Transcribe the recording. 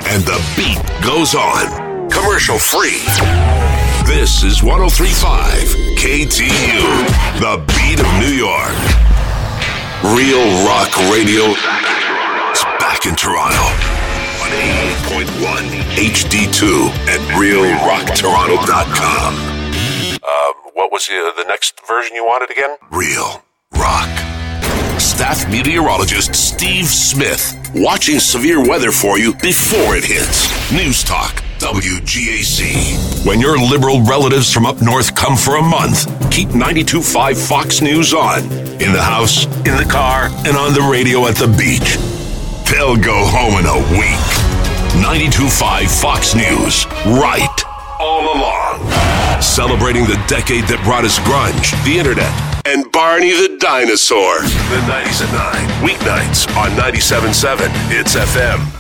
and the beat goes on. Commercial free. This is 103.5 KTU, the beat of New York. Real Rock Radio is back in Toronto on 88.1 HD2 at realrocktoronto.com. What was the next version you wanted again? Real Rock. Staff meteorologist Steve Smith watching severe weather for you before it hits. News Talk WGAC. When your liberal relatives from up north come for a month, keep 92.5 Fox News on. In the house, in the car, and on the radio at the beach. They'll go home in a week. 92.5 Fox News. Right. All along. Celebrating the decade that brought us grunge, the internet, and Barney the Dinosaur. The 90s at 9. Weeknights on 97.7 Hits FM.